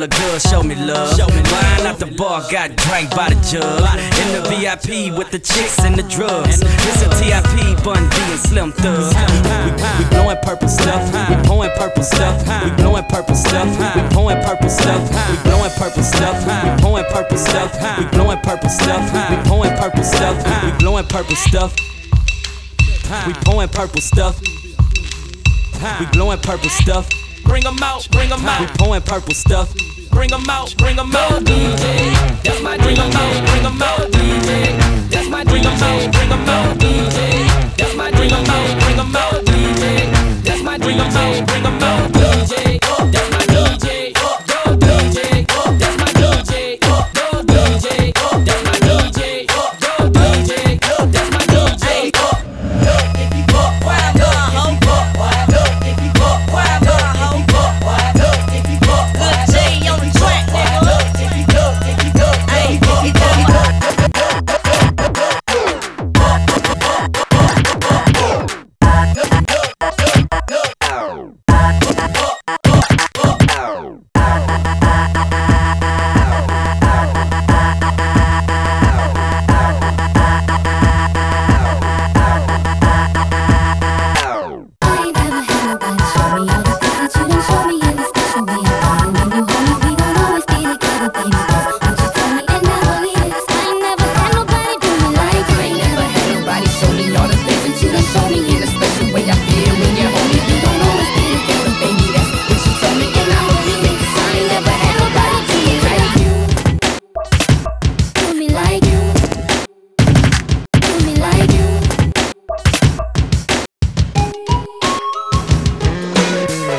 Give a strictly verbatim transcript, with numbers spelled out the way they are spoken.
the good, show me love. Wine out the bar, got drank by the jug. In the V I P with the chicks and the drugs. This a T I P, Bun B and Slim Thug. We, we blowing purple stuff, we pouring purple stuff. We blowing purple stuff, we pouring purple stuff. We blowing purple stuff, we pouring purple stuff. We blowing purple stuff, we pouring purple stuff. We blowing purple stuff. We pouring purple stuff. We blowing purple stuff. Bring 'em out, bring 'em out. We pouring purple stuff. Bring 'em out, bring 'em out. D J, that's my Bring D 'em out, J. bring 'em out.